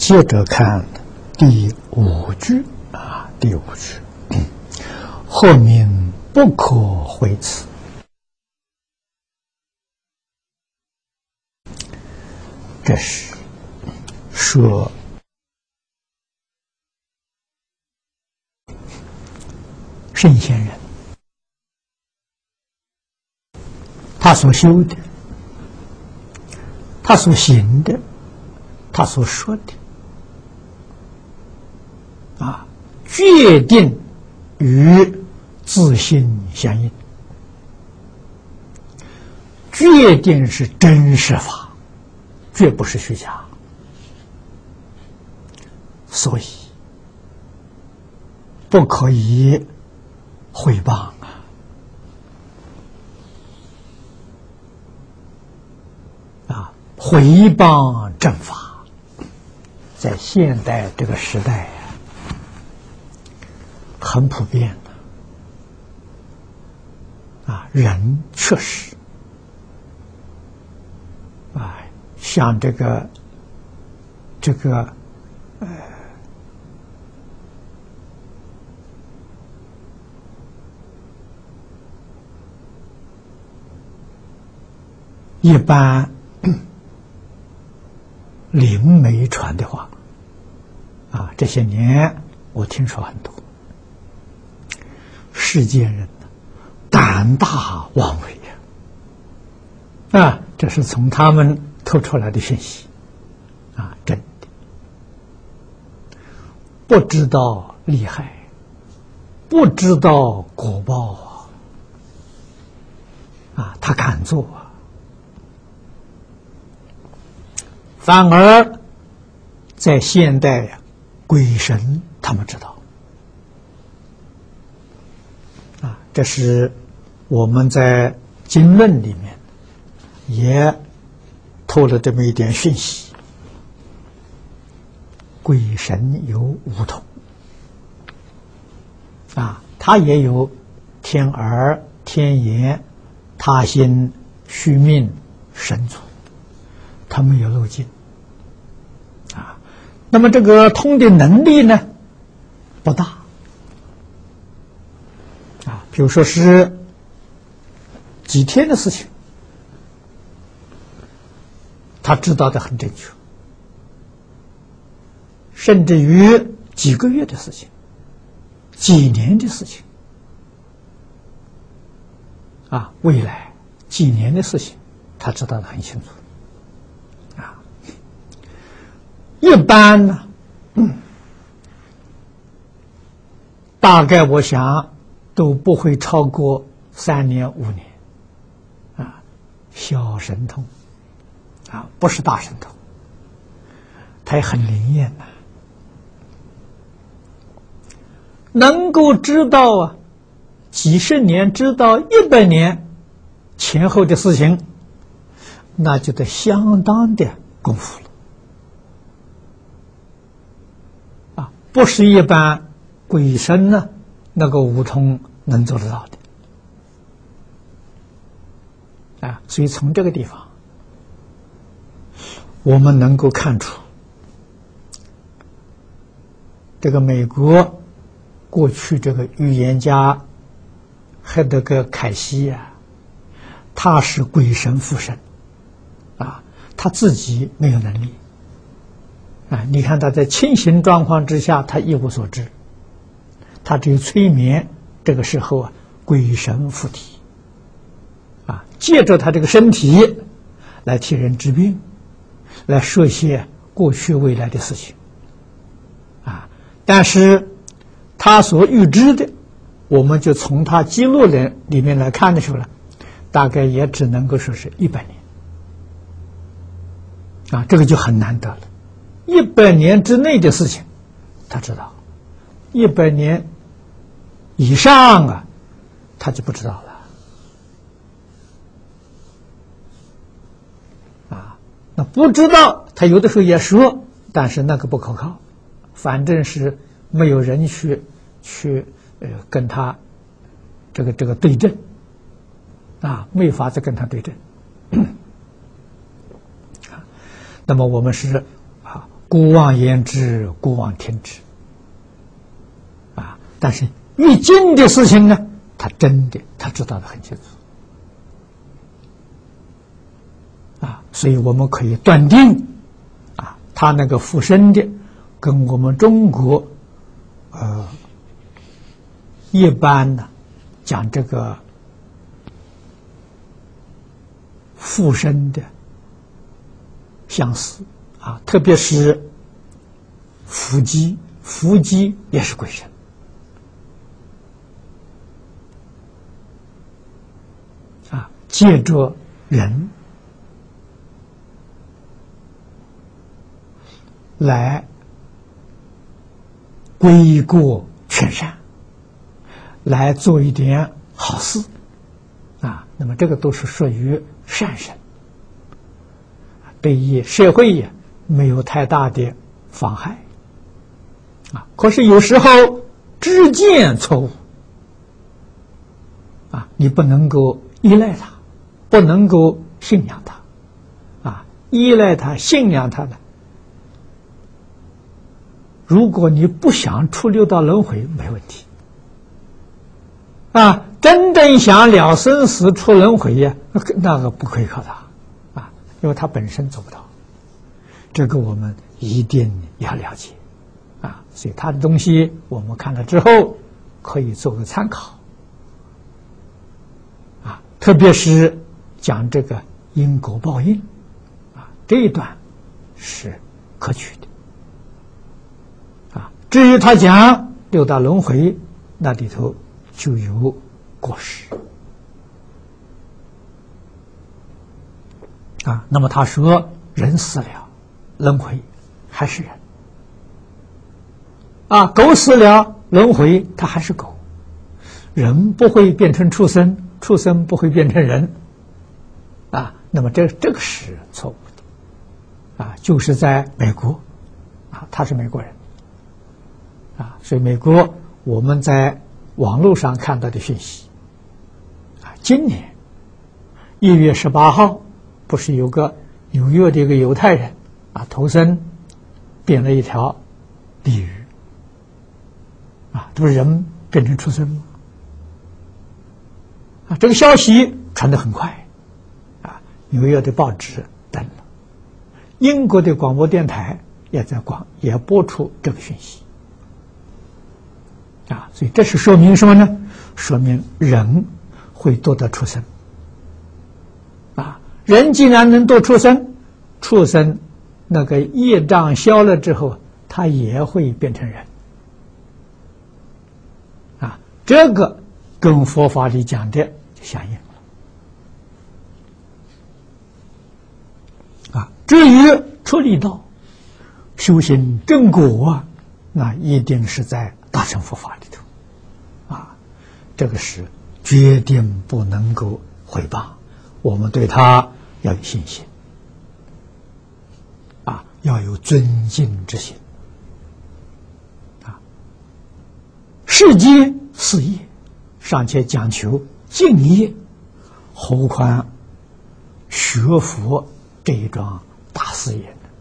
接着看第五句啊，第五句，后名不可回辞。这是说圣贤人他所修的，他所行的，他所说的啊，决定与自性相应，决定是真实法，绝不是虚假，所以不可以毁谤啊！毁谤正法，在现代这个时代很普遍的啊，人确实啊，像这个一般灵媒传的话啊，这些年我听说很多世间人胆大妄为啊，这是从他们透出来的讯息啊，真的不知道利害，不知道果报啊，他敢做啊，反而在现代鬼神他们知道啊，这是我们在经论里面也透了这么一点讯息，鬼神有五统啊，他也有天耳、天眼、他心、虚命、神足，他们有漏尽啊。那么这个通的能力呢不大啊，比如说是几天的事情他知道的很正确，甚至于几个月的事情，几年的事情啊，未来几年的事情他知道的很清楚啊。一般呢大概我想都不会超过3年5年啊，小神通啊，不是大神通，他也很灵验呐，能够知道啊几十年，知道100年前后的事情，那就得相当的功夫了啊，不是一般鬼神呢那个五通能做得到的啊。所以从这个地方我们能够看出，这个美国过去这个预言家海德格凯西啊，他是鬼神附身啊，他自己没有能力啊。你看他在清醒状况之下，他一无所知，他只有催眠，这个时候啊，鬼神附体啊，借着他这个身体来替人治病，来说些过去未来的事情啊。但是他所预知的，我们就从他记录里面来看的时候呢，大概也只能够说是100年啊，这个就很难得了。100年之内的事情他知道，100年以上啊他就不知道了啊。那不知道他有的时候也说，但是那个不可靠，反正是没有人去跟他这个对证啊，没法子跟他对证那么我们是古往言之，古往听之。但是越近的事情呢，他真的他知道的很清楚。所以我们可以断定，他那个附身的，跟我们中国，一般呢讲这个附身的相似特别是伏击也是鬼神借着人来归过劝善，来做一点好事那么这个都是属于善神，对于社会也没有太大的妨害可是有时候知见错误你不能够依赖他，不能够信仰他依赖他信仰他的，如果你不想出六道轮回没问题真正想了生死出轮回那个不可以靠他因为他本身做不到，这个我们一定要了解所以他的东西我们看了之后可以做个参考特别是讲这个因果报应这一段是可取的至于他讲六道轮回，那里头就有过失那么他说人死了轮回还是人狗死了轮回它还是狗，人不会变成畜生，畜生不会变成人那么这个是错误的就是在美国他是美国人所以美国我们在网络上看到的讯息今年1月18号不是有个纽约的一个犹太人投身变了一条鲤鱼这不是人变成畜生吗这个消息传得很快纽约的报纸登了，英国的广播电台也播出这个讯息所以这是说明什么呢？说明人会堕到畜生人既然能堕畜生，畜生那个业障消了之后他也会变成人这个跟佛法里讲的就相应了至于出离道修行正果那一定是在大乘佛法里头这个是决定不能够毁谤，我们对他要有信心要有尊敬之心世间事业尚且讲求敬业，何况学佛这一桩大事业呢？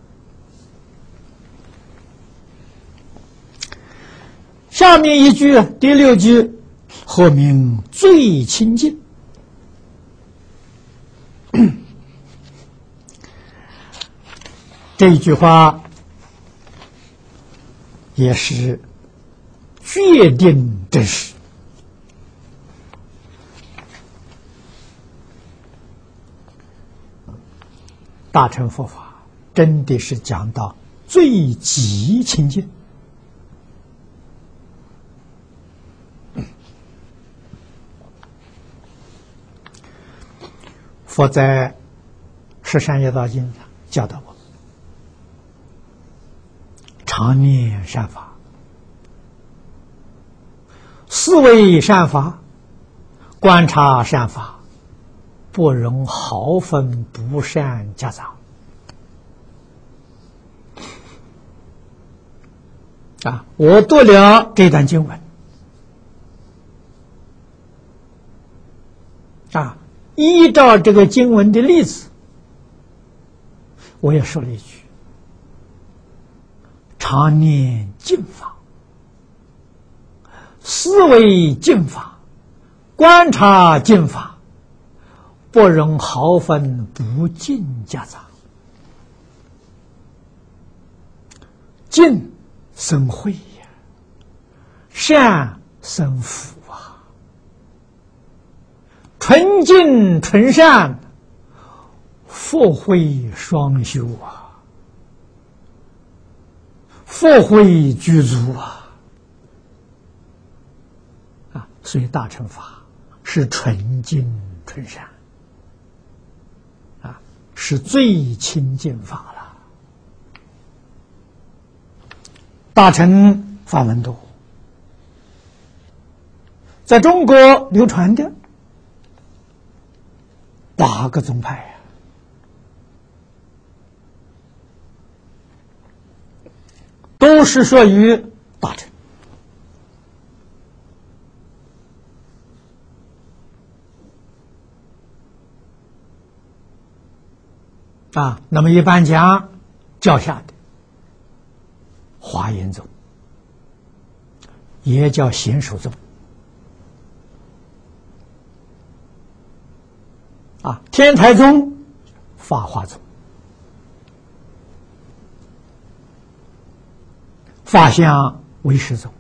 下面一句第6句何名最清净这一句话也是决定真实大乘佛法真的是讲到最极清净佛在十善业道经上教导我们常念善法，思维善法，观察善法，不容毫分不善夹杂我读了这段经文依照这个经文的例子，我也说了一句常念净法，思维净法，观察净法，不容毫分不净夹杂。净生慧呀，善生福啊，纯净纯善，福慧双修啊，福慧具足啊！所以大乘法是纯净纯善啊，是最清净法了。大乘法门多，在中国流传的8个宗派都是属于大乘啊。那么一般讲教下的华严宗，也叫显首宗啊，天台宗、法华宗、法相唯识宗，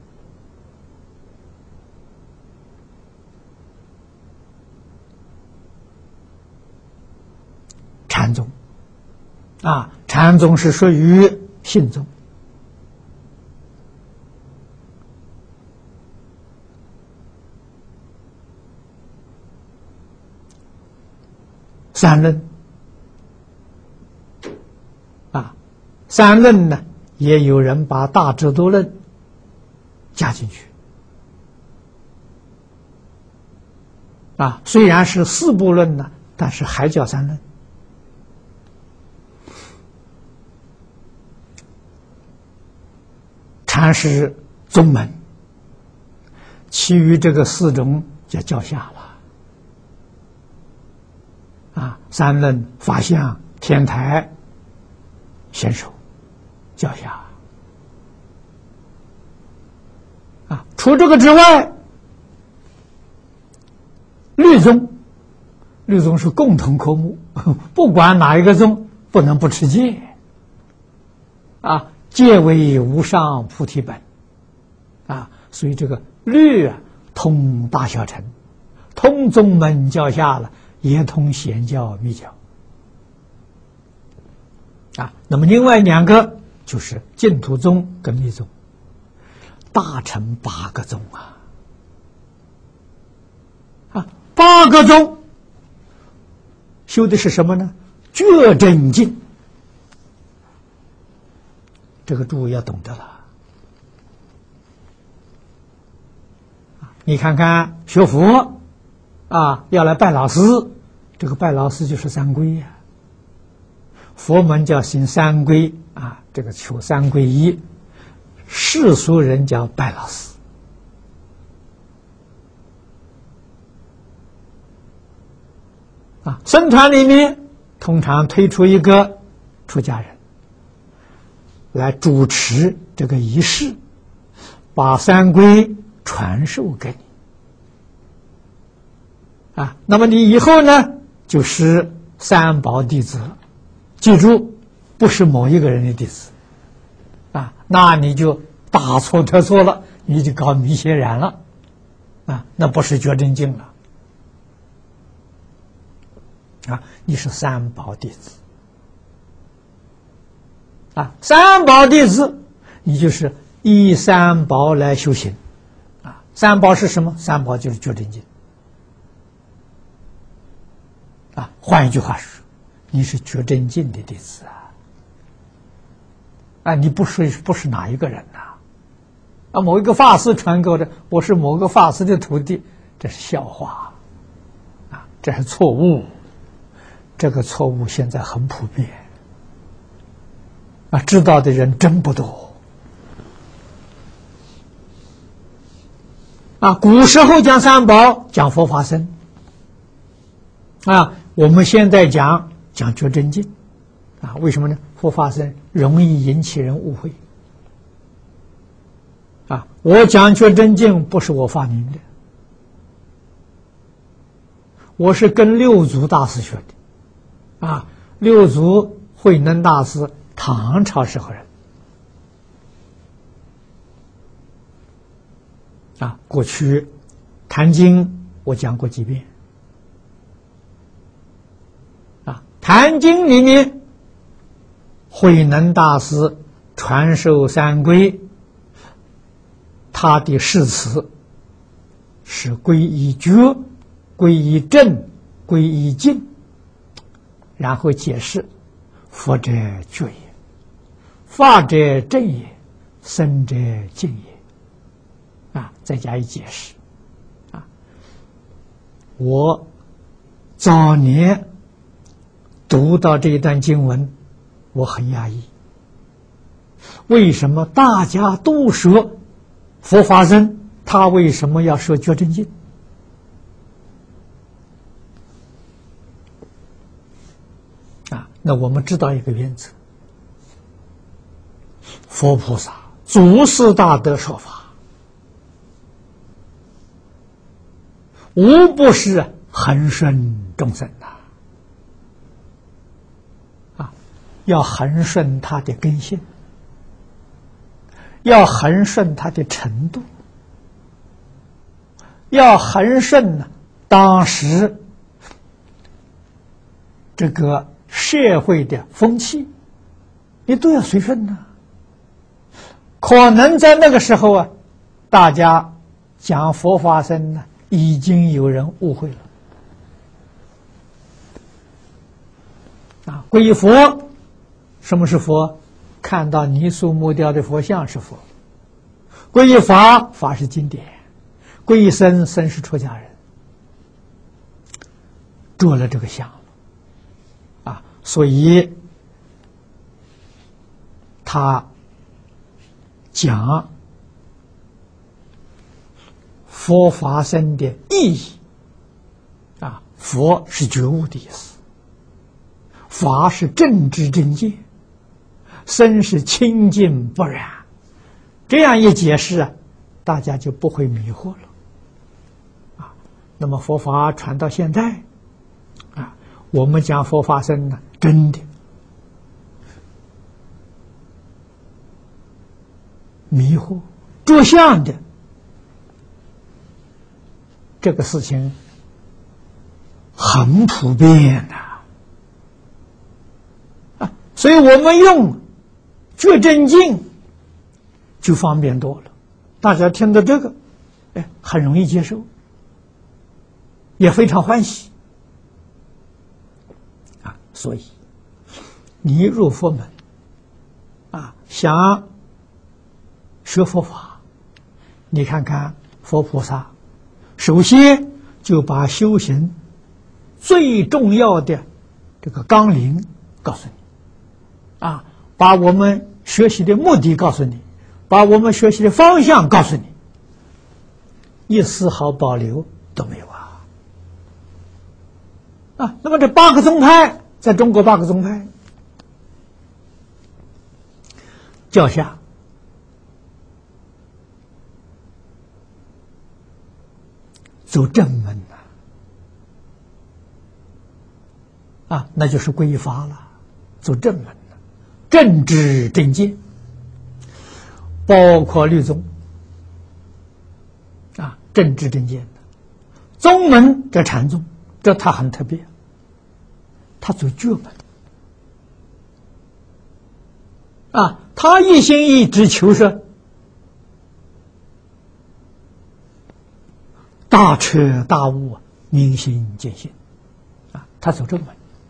禅宗啊，禅宗是属于信宗。三论啊，三论呢，也有人把大智度论加进去啊，虽然是4部论呢，但是还叫三论。禅是宗门，其余这个4种叫教下了。啊，三论、法相、天台、显首、教下啊。除这个之外，律宗是共同科目，不管哪一个宗，不能不持戒啊。戒为无上菩提本啊，所以这个律啊，通大小乘，通宗门教下了。也通显教密教啊，那么另外2个就是净土宗跟密宗，大乘8个宗啊，8个宗修的是什么呢？觉真净，这个注意要懂得了。你看看学佛啊，要来拜老师。这个拜老师就是三皈呀，佛门叫行三皈啊，这个求三皈依，世俗人叫拜老师啊。僧团里面通常推出一个出家人来主持这个仪式，把三皈传授给你啊。那么你以后呢？就是三宝弟子了，记住，不是某一个人的弟子啊，那你就大错特错了，你就搞迷邪染了啊，那不是觉真净了啊，你是三宝弟子啊，三宝弟子，你就是依三宝来修行啊。三宝是什么？三宝就是觉真净。啊，换一句话说，你是觉真净的弟子啊！你不是哪一个人呐？某一个法师传给我的，我是某个法师的徒弟，这是笑话啊！这是错误，这个错误现在很普遍啊，知道的人真不多啊。古时候讲三宝，讲佛法僧啊。我们现在讲觉真净啊，为什么呢？佛法僧容易引起人误会我讲觉真经不是我发明的，我是跟六祖大师学的。六祖慧能大师唐朝时候人。过去《坛经》我讲过几遍。《坛经》里面，慧能大师传授三归，他的誓词是皈依觉、皈依正、皈依净，然后解释佛者觉也，法者正也，僧者净也。再加以解释。我早年读到这一段经文，我很压抑。为什么大家都说佛法僧，他为什么要说觉真经？那我们知道一个原则：佛菩萨祖师大德说法，无不是恒顺众生要恒顺他的根性，要恒顺他的程度，要恒顺当时这个社会的风气，你都要随顺可能在那个时候大家讲佛法僧已经有人误会了。皈依佛，什么是佛？看到泥塑木雕的佛像是佛。皈依法，法是经典。皈依僧，僧是出家人。着了这个相所以他讲佛法僧的意义佛是觉悟的意思，法是正知正见，僧是清净不染。这样一解释大家就不会迷惑了那么佛法传到现在我们讲佛法僧真的迷惑着相的这个事情很普遍所以我们用觉真经就方便多了，大家听到这个很容易接受，也非常欢喜所以你入佛门想学佛法，你看看佛菩萨首先就把修行最重要的这个纲领告诉你把我们学习的目的告诉你，把我们学习的方向告诉你，一丝毫保留都没有那么这8个宗派，在中国8个宗派教下走正门那就是皈依法了，走正门正知正见，包括律宗正知正见宗门这禅宗，这它很特别，他走觉门他一心一直求是大彻大悟，明心见性他走正门。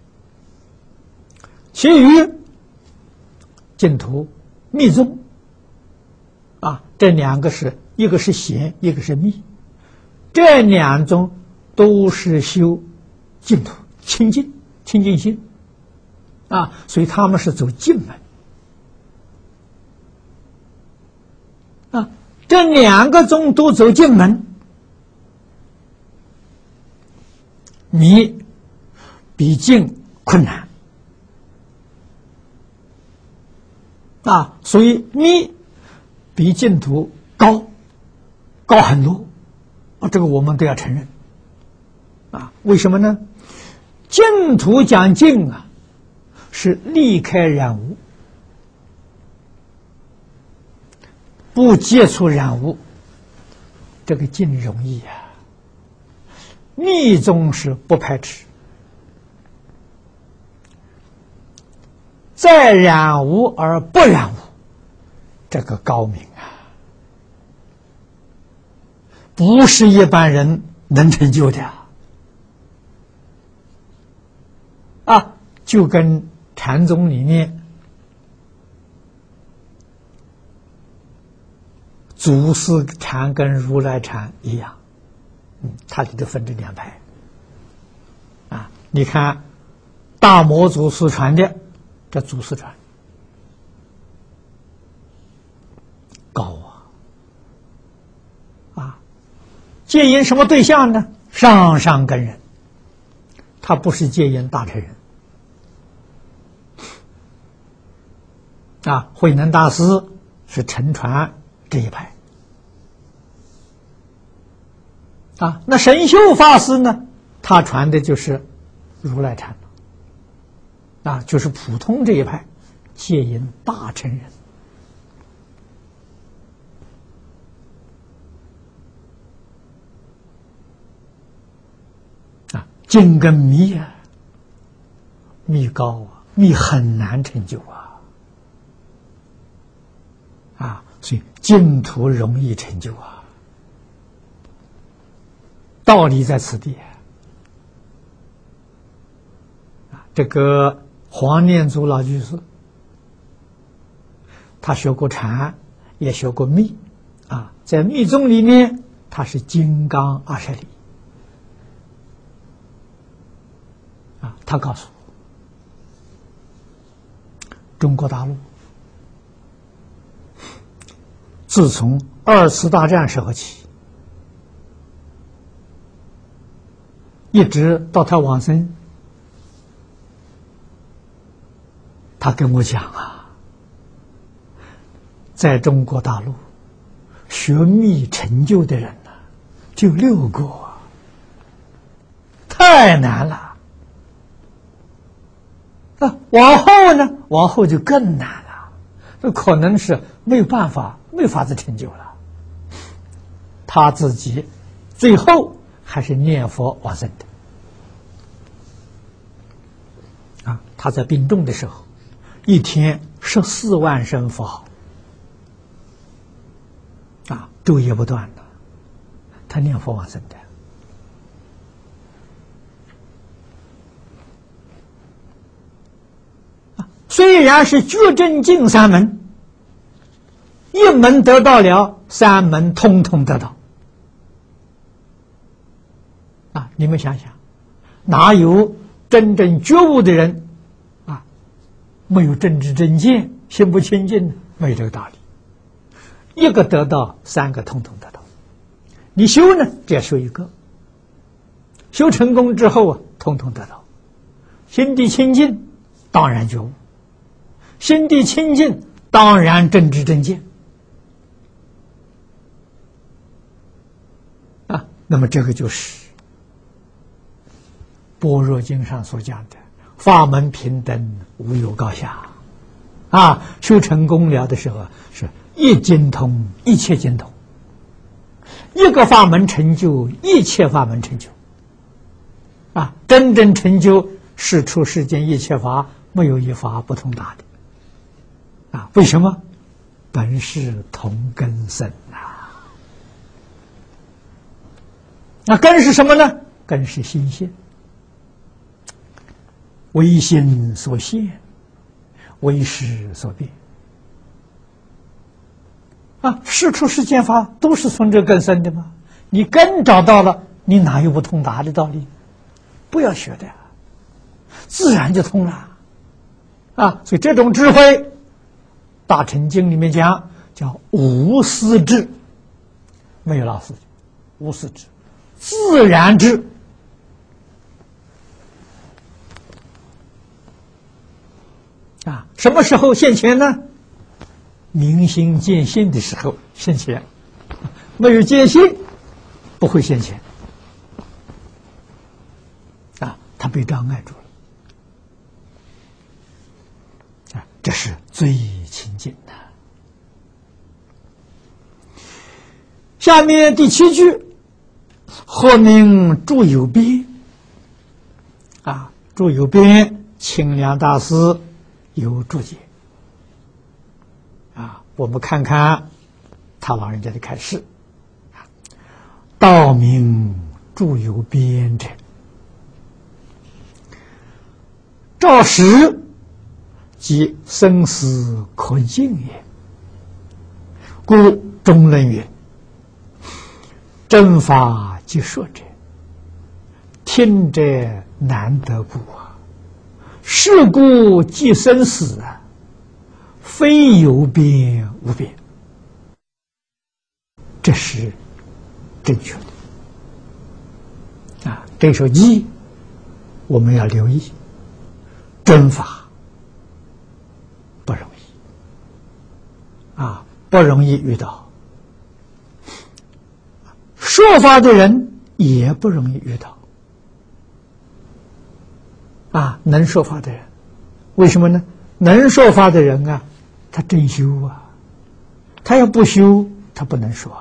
其余净土密宗这2个是一个是显，一个是密，这2宗都是修净土清净心所以他们是走净门这2个宗都走净门，密比净困难所以密比净土高很多，这个我们都要承认。为什么呢？净土讲净是离开染污，不接触染污，这个净容易密宗是不排斥，在染污而不染污，这个高明不是一般人能成就的就跟禅宗里面祖师禅跟如来禅一样，它里头分这两派你看大摩祖师传的，这祖师传高戒引什么对象呢？上上根人，他不是戒引大乘人慧能大师是乘传这一派那神秀法师呢，他传的就是如来禅就是普通这一派，戒引大乘人净跟密密高密很难成就所以净土容易成就道理在此地这个黄念祖老居士，他学过禅，也学过密在密宗里面他是金刚20里他告诉我，中国大陆自从2次大战时候起，一直到他往生，他跟我讲在中国大陆学密成就的人就6个，太难了往后呢？往后就更难了，这可能是没法子成就了。他自己最后还是念佛往生的他在病重的时候，一天14万声佛号昼夜不断的，他念佛往生的。虽然是觉正净3门，一门得到了，3门通通得到你们想想，哪有真正觉悟的人没有正知正见，心不清净呢？没有这个道理。一个得到，3个通通得到。你修呢，只要修一个，修成功之后通通得到。心地清净，当然觉悟；心地清净，当然正知正见那么这个就是般若经上所讲的法门平等，无有高下修成功了的时候是一精通，一切精通，一个法门成就一切法门成就真正成就世出世间一切法，没有一法不通达的为什么？本是同根生那根是什么呢？根是心性，为心所现，为识所变世出世间法都是从这根生的嘛。你根找到了，你哪有不通达的道理？不要学的自然就通了所以这种智慧，大乘经里面讲叫无私智，没有老师，无私智，自然智什么时候现前呢？明心见性的时候现前没有戒心，不会现前。他被障碍住了，这是最亲近的。下面第7句，或名住有边。住有边，清凉大师有注解。我们看看他老人家的开示。道名住有边者，照实即生死可尽也。故中论云：正法即说者，听者难得故是故即生死非有边无边。这是正确的。这首偈我们要留意，真法不容易不容易遇到，说法的人也不容易遇到能说法的人，为什么呢？能说法的人他真修他要不修他不能说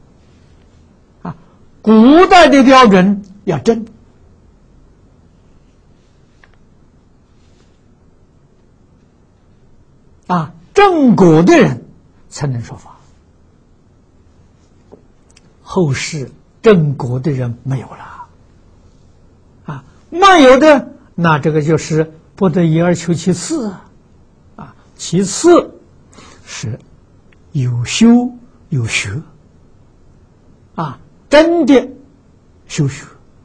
古代的标准要正正果的人才能说法，后世正果的人没有了没有的，那这个就是不得已而求其次其次是有修有学真的修学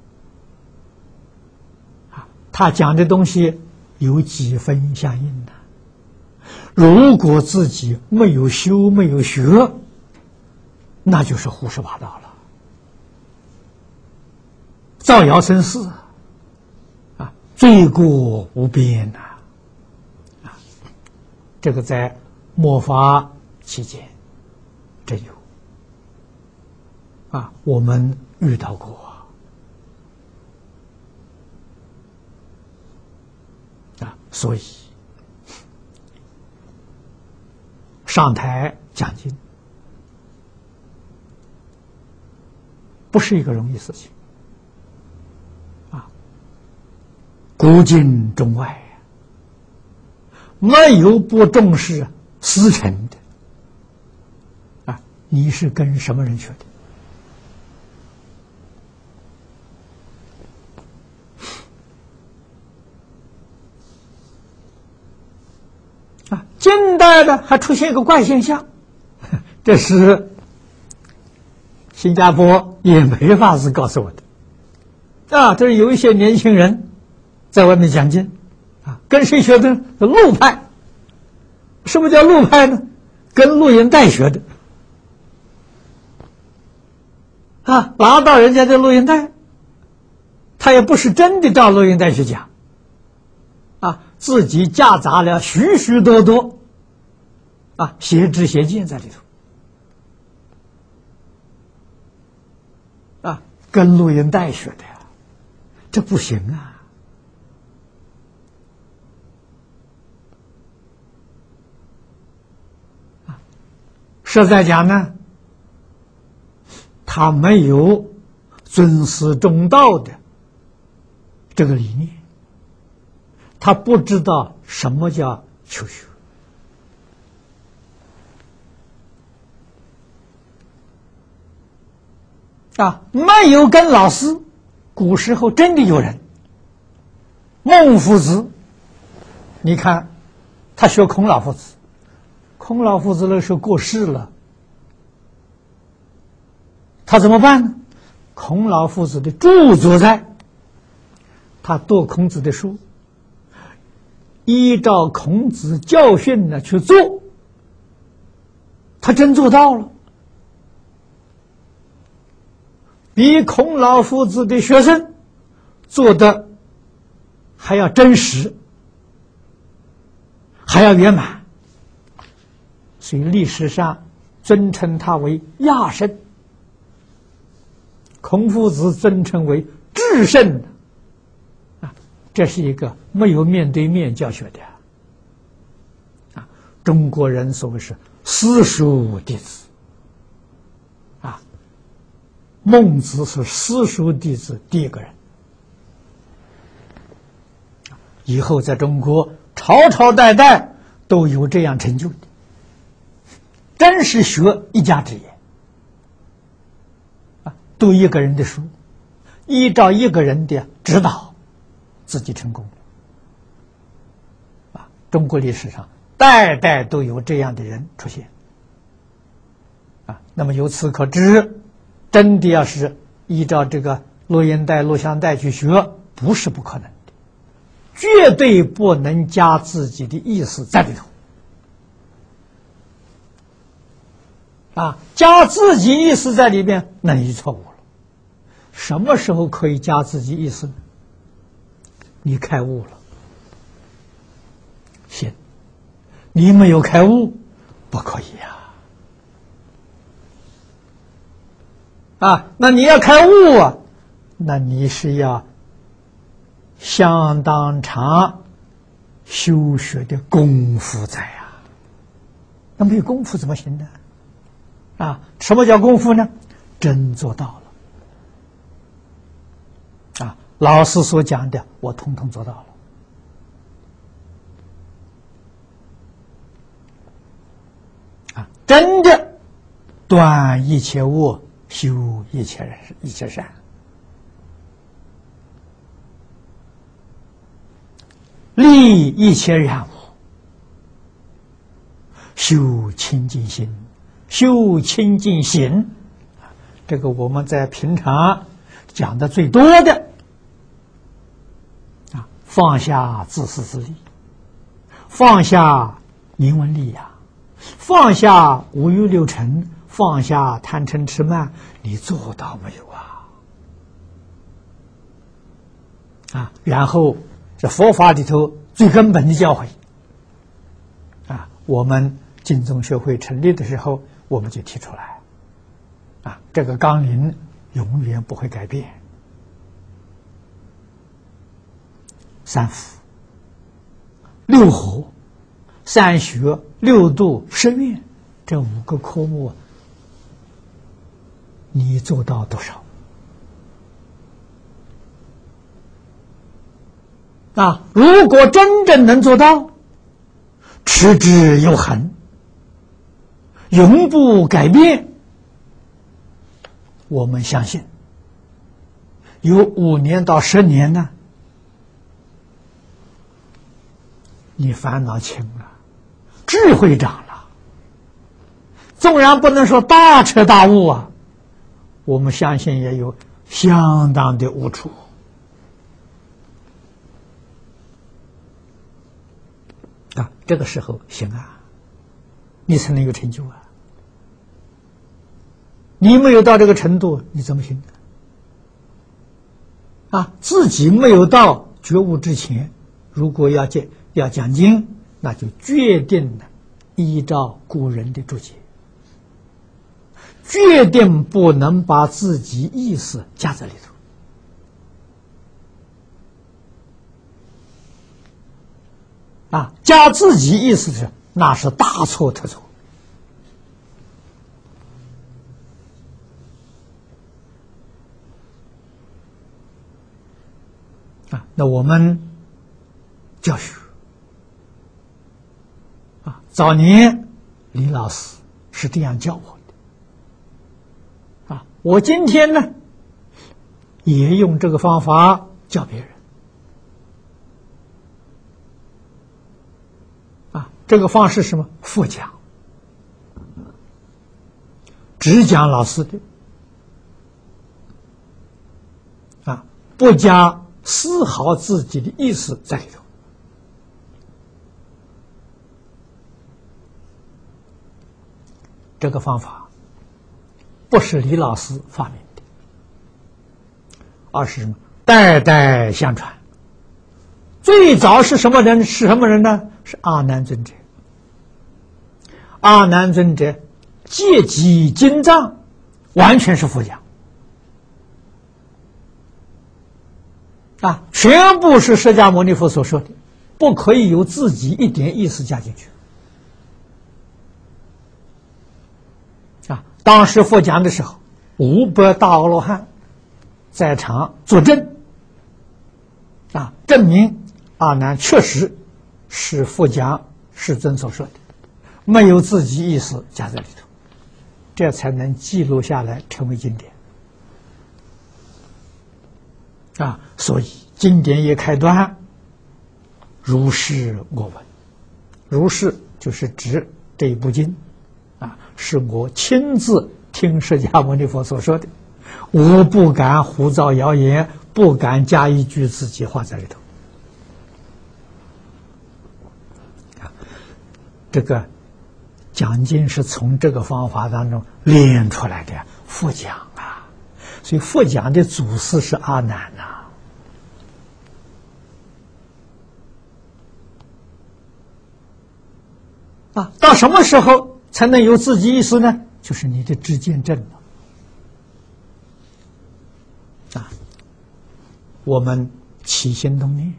他讲的东西有几分相应的。如果自己没有修没有学，那就是胡说八道了，造谣生事罪过无边这个在末法期间真有我们遇到过所以上台讲经不是一个容易事情古今中外没有不重视师承的你是跟什么人学的近代的还出现一个怪现象，这是新加坡也没法子告诉我的这是有一些年轻人在外面讲经跟谁学的？陆派。什么叫陆派呢？跟录音带学的拿到人家的录音带，他也不是真的照录音带去讲自己夹杂了许许多多邪知邪见在里头跟录音带学的这不行实在讲呢，他没有尊师重道的这个理念，他不知道什么叫求学没有跟老师。古时候真的有人，孟夫子，你看他学孔老夫子，孔老夫子那时候过世了，他怎么办呢？孔老夫子的著作在，他读孔子的书，依照孔子教训呢去做，他真做到了，比孔老夫子的学生做的还要真实，还要圆满，所以历史上尊称他为亚圣孔夫子尊称为至圣啊，这是一个没有面对面教学的啊。中国人所谓是私塾弟子啊，孟子是私塾弟子第一个人。以后在中国朝朝代代都有这样成就的，真是学一家之言啊！读一个人的书，依照一个人的指导，自己成功啊！中国历史上代代都有这样的人出现啊！那么由此可知，真的要是依照这个录音带、录像带去学，不是不可能。绝对不能加自己的意思在里头啊！加自己意思在里面，那你就错误了。什么时候可以加自己意思呢？你开悟了，行；你没有开悟，不可以啊！那你要开悟啊，那你是要相当长修学的功夫在呀，那没有功夫怎么行呢？啊，什么叫功夫呢？真做到了啊！老师所讲的，我统统做到了啊！真的断一切恶，修一切善。立一切染污，修清净心，修清净行，这个我们在平常讲的最多的啊，放下自私自利，放下名闻利养，放下五欲六尘，放下贪嗔痴慢，你做到没有啊？然后这佛法里头最根本的教诲啊，我们净宗学会成立的时候，我们就提出来啊，这个纲领永远不会改变。三福、六和、三学、六度、十愿，这5个科目，你做到多少？啊，如果真正能做到，持之有恒，永不改变，我们相信，有5年到10年呢，你烦恼轻了，智慧长了，纵然不能说大彻大悟啊，我们相信也有相当的悟处。啊，这个时候行啊，你才能有成就啊！你没有到这个程度，你怎么行啊？自己没有到觉悟之前，如果要讲经，那就决定了依照古人的注解，决定不能把自己意思加在里头。啊，加自己意思是那是大错特错啊！那我们教学啊，早年李老师是这样教我的啊，我今天呢也用这个方法教别人。这个方式是什么？复讲，只讲老师的啊，不加丝毫自己的意思在里头。这个方法不是李老师发明的，而是什么？代代相传。最早是什么人？是什么人呢？是阿难尊者。阿难尊者借机经藏，完全是佛讲全部是释迦牟尼佛所说的，不可以有自己一点意思加进去。当时佛讲的时候，500大阿罗汉在场作证，证明阿难确实是佛讲世尊所说的，没有自己意思加在里头，这才能记录下来成为经典。所以经典一开端，如是我闻，如是就是指这一部经，是我亲自听释迦牟尼佛所说的，我不敢胡造谣言，不敢加一句自己话在里头。这个讲经是从这个方法当中练出来的，佛讲所以佛讲的祖师是阿难到什么时候才能有自己意识呢？就是你的知见证了。我们起心动念、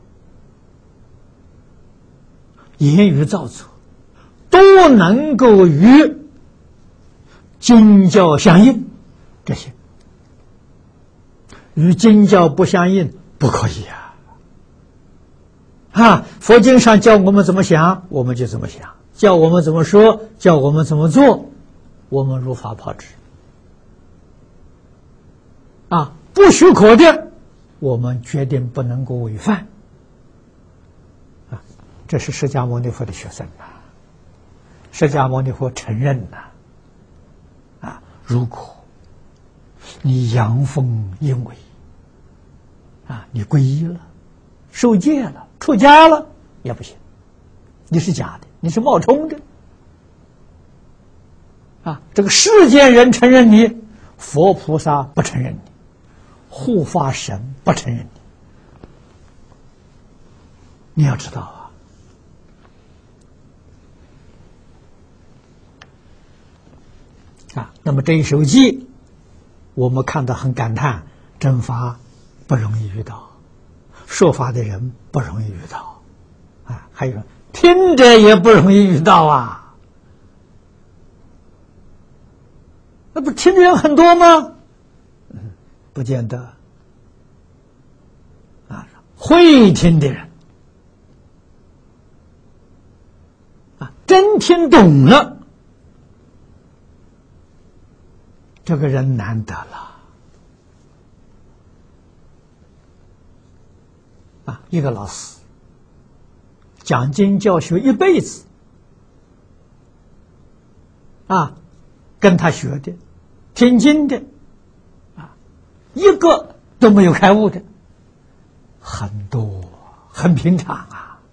言语造作，都能够与经教相应，这些与经教不相应不可以佛经上教我们怎么想，我们就怎么想；叫我们怎么说，叫我们怎么做，我们如法炮制。不许可的，我们决定不能够违犯。这是释迦牟尼佛的学生释迦牟尼佛承认如果你阳奉阴违你皈依了、受戒了、出家了也不行，你是假的，你是冒充的这个世间人承认你，佛菩萨不承认你，护法神不承认你。你要知道那么这一首偈我们看到很感叹，正法不容易遇到，说法的人不容易遇到还有听着也不容易遇到那不听的人很多吗？不见得会听的人真听懂了，这个人难得了一个老师讲经教学一辈子跟他学的、听经的一个都没有开悟的很多，很平常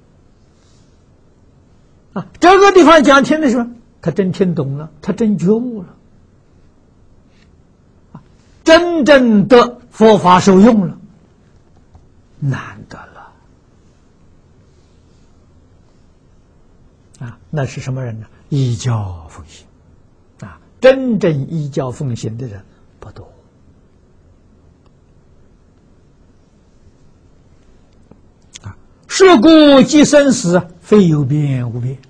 这个地方讲听的时候，他真听懂了，他真觉悟了，真正的佛法受用了，难得了那是什么人呢？依教奉行真正依教奉行的人不多是故即生死，非有边无边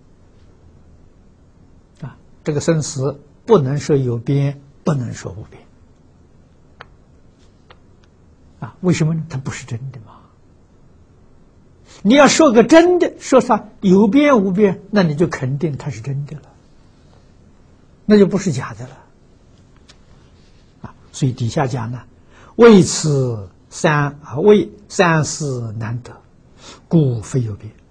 这个生死不能说有边，不能说无边为什么呢？它不是真的嘛。你要说个真的，说它有边无边，那你就肯定它是真的了，那就不是假的了所以底下讲呢，为三世难得，故非有边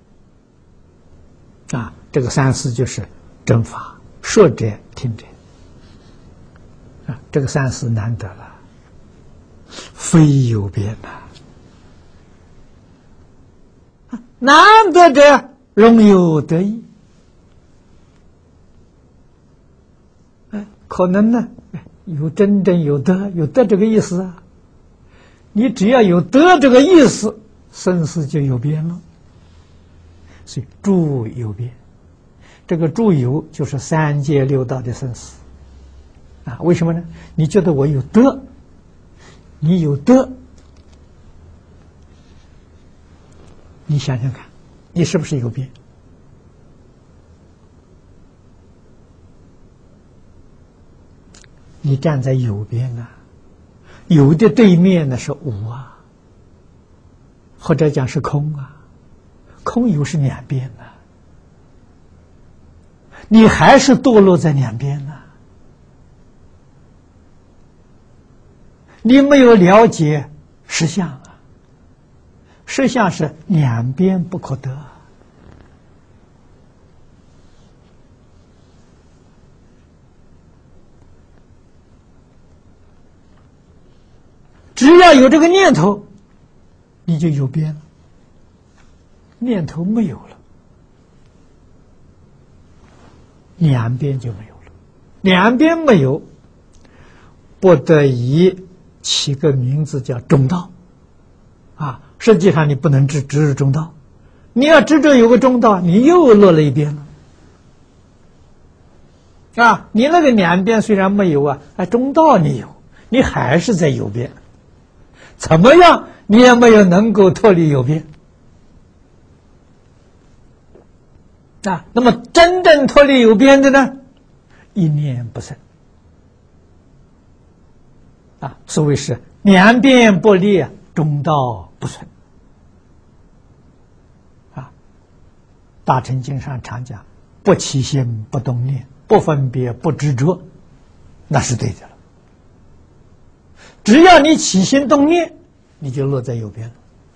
这个三世就是正法，说者听者这个三世难得了，非有边难得者容有得意可能呢有真正有得这个意思你只要有得这个意思，生死就有边了。所以诸有边，这个诸有就是三界六道的生死为什么呢？你觉得我有得，你有得你想想看，你是不是有边？你站在有边啊，有的对面呢是无啊，或者讲是空啊，空有是两边啊，你还是堕落在两边啊，你没有了解实相啊，实相是两边不可得。只要有这个念头，你就有边了。念头没有了，两边就没有了。两边没有，不得已起个名字叫中道。啊，实际上你不能执着中道，你要执着有个中道，你又落了一边了。啊，你那个两边虽然没有啊，中道你有，你还是在有边。怎么样，你也没有能够脱离有边啊。那么真正脱离有边的呢，一念不生啊。所谓是两边不离，中道不存啊。大乘经上常讲，不起心，不动念，不分别，不执着，那是对的了。只要你起心动念，你就落在右边了。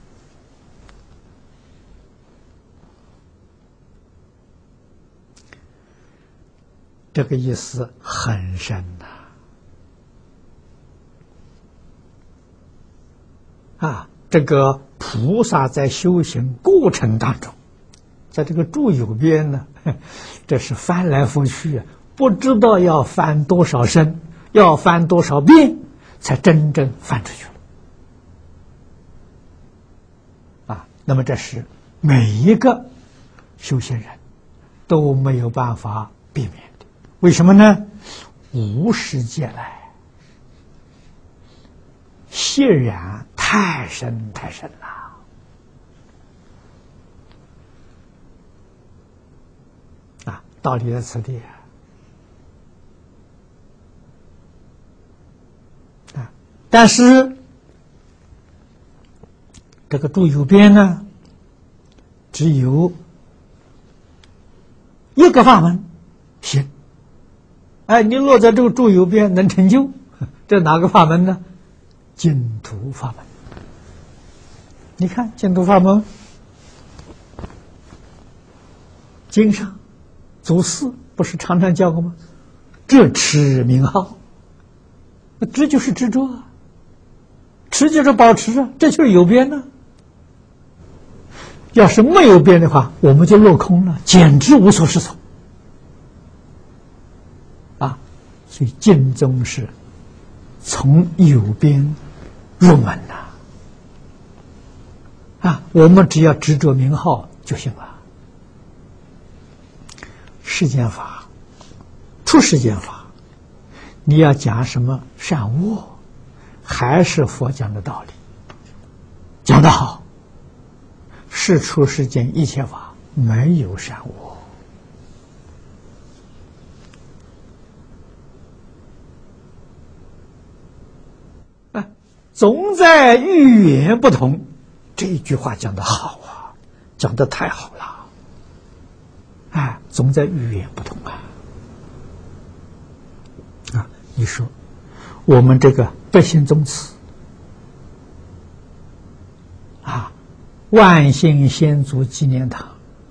这个意思很深呐！这个菩萨在修行过程当中，在这个住有边呢，这是翻来覆去，不知道要翻多少身，要翻多少遍，才真正翻出去了。那么这是每一个修行人都没有办法避免的。为什么呢？无始劫来习染太深太深了。道理在此地但是这个住有边呢，只有一个法门，行。你落在这个住有边能成就，这哪个法门呢？净土法门。你看净土法门，经上祖师不是常常教过吗？这持名号，这就是执着啊，持就是保持啊，这就是有边呢。要是没有边的话，我们就落空了，简直无所适从所以净宗是从有边入门我们只要执着名号就行了。世间法、出世间法，你要讲什么善恶，还是佛讲的道理，讲得好。是出世间一切法没有善恶，总在语言不同。这一句话讲得好啊，讲得太好了。总在语言不同你说我们这个北信宗祠万幸先祖纪念堂，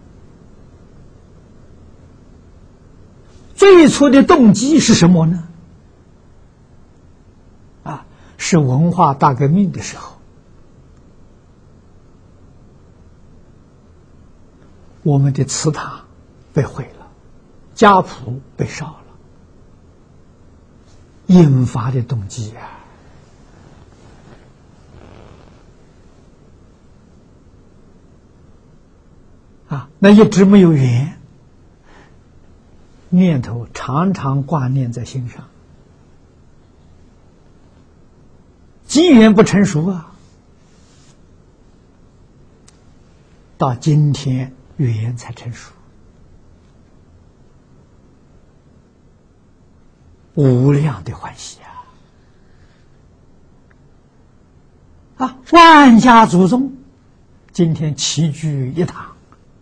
最初的动机是什么呢？是文化大革命的时候，我们的祠堂被毁了，家谱被烧了，引发的动机那一直没有缘，念头常常挂念在心上，机缘不成熟到今天语言才成熟，无量的欢喜啊！万家祖宗今天齐聚一堂，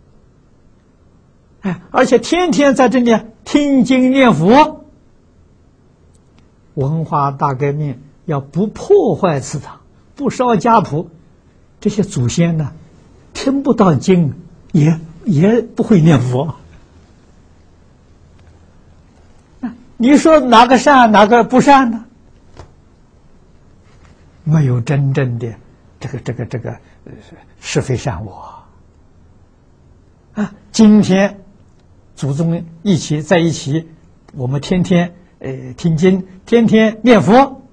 而且天天在这里听经念佛。文化大革命要不破坏祠堂，不烧家谱，这些祖先呢，听不到经，也不会念佛。你说哪个善，哪个不善呢？没有真正的这个是非善我啊！今天祖宗在一起，我们天天听经，天天念佛，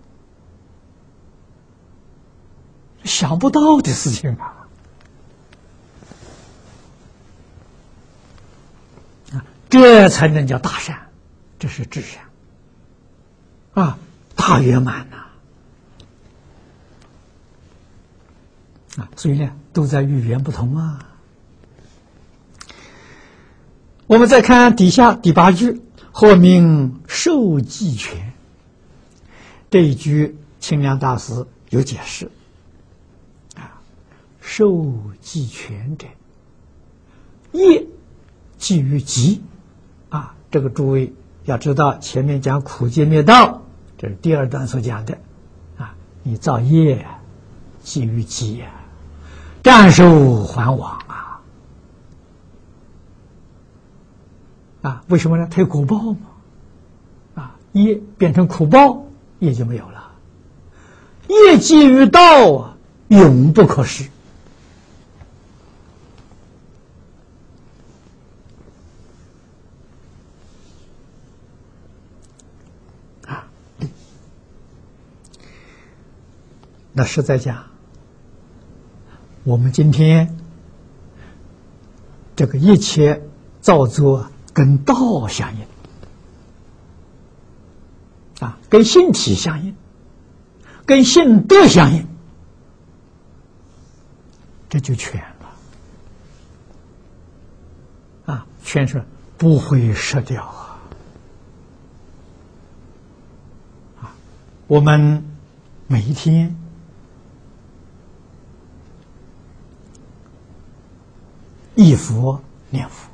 想不到的事情啊！这才能叫大善，这是至善啊，大圆满呐！所以呢，都在语言不同啊。我们再看底下第8句，或名受记权。这一句清凉大师有解释啊，受记权者，业记于己啊。这个诸位要知道，前面讲苦集灭道，这是第2段所讲的啊。你造业记于己啊，暂受还往啊！为什么呢？它有果报嘛，啊，业变成苦报，业就没有了。业记于道啊，永不可失啊！那实在讲，我们今天这个一切造作跟道相应啊，跟性体相应，跟性德相应，这就全了啊！全是不会失掉啊！我们每一天忆佛念佛，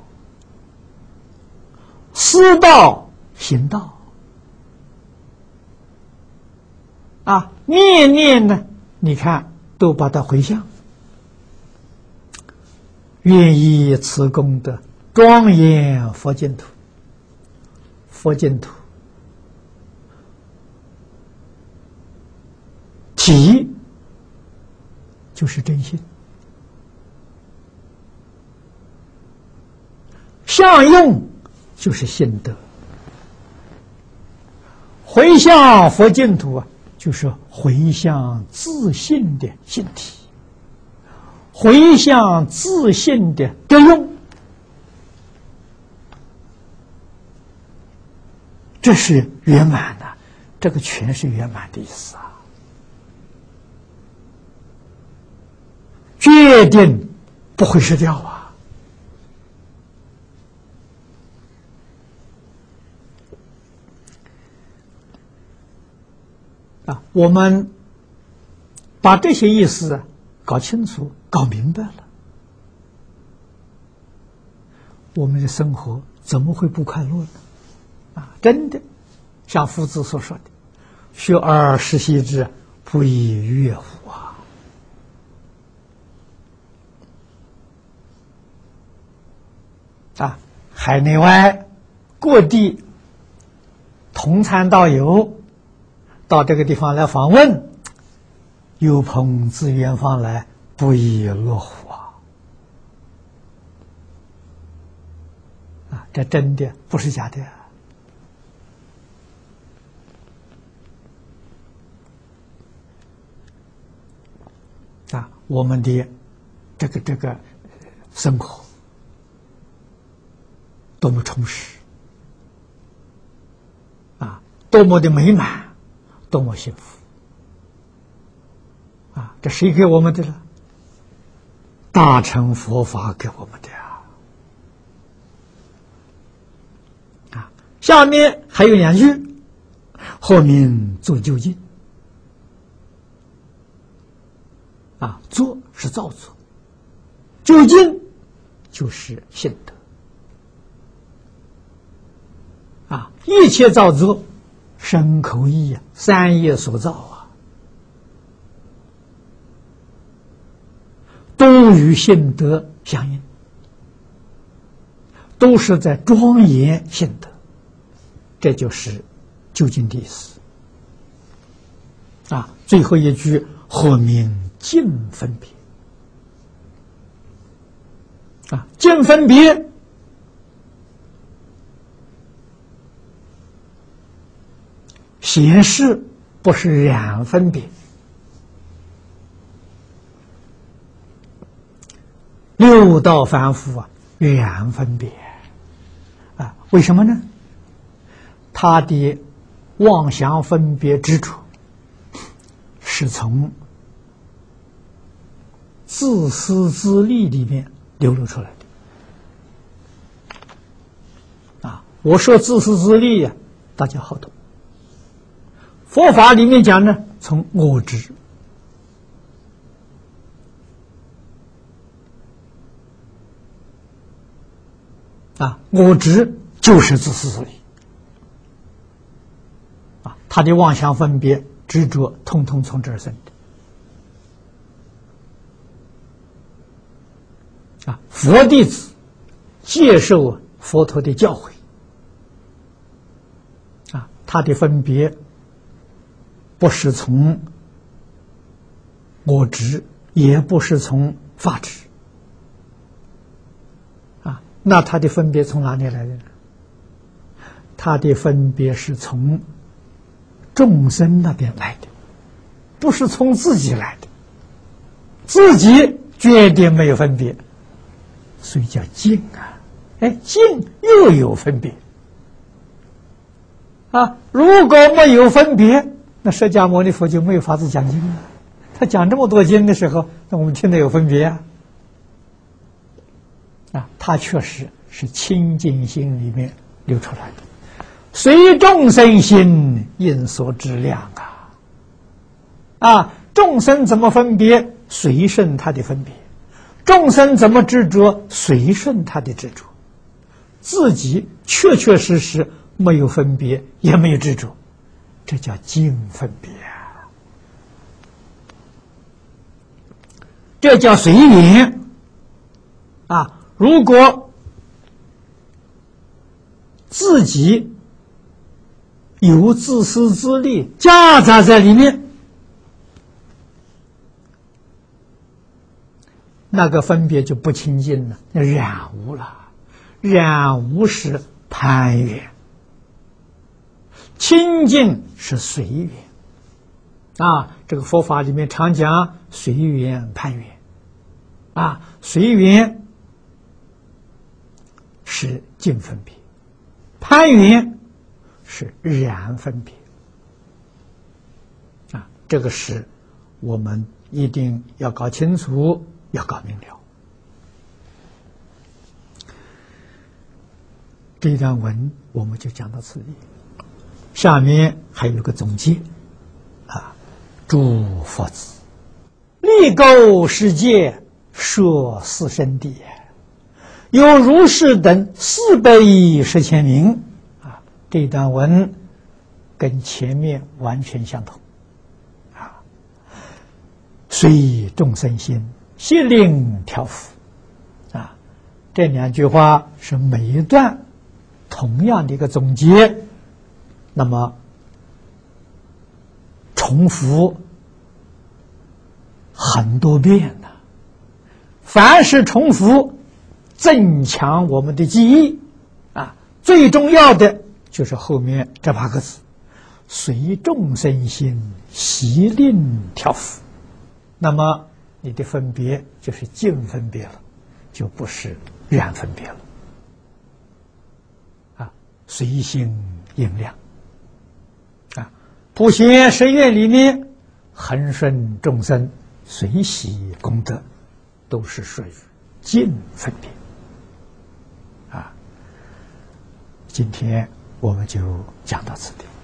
思道行道啊，念念呢，你看都把它回向，愿以此功德庄严佛净土。佛净土体就是真心，相用就是信德，回向佛净土啊，就是回向自信的性体，回向自信的德用，这是圆满的，这个全是圆满的意思啊！决定不会失掉啊！我们把这些意思搞清楚、搞明白了，我们的生活怎么会不快乐呢？啊，真的，像夫子所说的“学而时习之，不亦乐乎”啊！海内外各地同参道友到这个地方来访问，有朋自远方来，不亦乐乎啊！这真的不是假的啊！我们的这个生活多么充实啊，多么的美满，多么幸福啊！这谁给我们的了？ 大乘佛法给我们的啊。下面还有2句，后面做究竟啊，做是造作，究竟就是信德啊。一切造作，身口意3业所造啊，都与信德相应，都是在庄严信德，这就是究竟的意思啊。最后一句，后名尽分别啊，尽分别显示不是染分别，六道凡夫染分别啊。为什么呢？他的妄想分别执着是从自私自利里面流露出来的啊。我说自私自利大家好懂。佛法里面讲呢，从我执啊，我执就是自私自利啊，他的妄想分别执着，通通从这儿生的啊。佛弟子接受佛陀的教诲啊，他的分别不是从我执，也不是从法执啊，那他的分别从哪里来的呢？他的分别是从众生那边来的，不是从自己来的，自己绝对没有分别，所以叫净啊。哎，净又有分别啊。如果没有分别，那释迦牟尼佛就没有法子讲经了。他讲这么多经的时候，那我们听得有分别啊，他确实是清净心里面流出来的，随众生心应所知量啊，众生怎么分别，随顺他的分别；众生怎么执着，随顺他的执着。自己确确实实没有分别，也没有执着，这叫净分别这叫随缘啊。如果自己有自私自利夹杂在里面，那个分别就不清净了，染污了。染污是攀缘，清净是随缘啊。这个佛法里面常讲随缘攀缘啊，随缘是净分别，攀缘是染分别啊。这个是我们一定要搞清楚，要搞明了。这一段文我们就讲到此地，下面还有个总结啊。诸佛子立构世界，说四圣谛，有如是等410千名啊。这一段文跟前面完全相同啊。随众生心，悉令调伏啊。这2句话是每一段同样的一个总结，那么重复很多遍了。凡是重复，增强我们的记忆啊。最重要的就是后面这8个字：随众生心，悉令调伏。那么你的分别就是净分别了，就不是染分别了。随心应量啊，普贤十愿里面恒顺众生，随喜功德都是属于净分别。今天我们就讲到此地。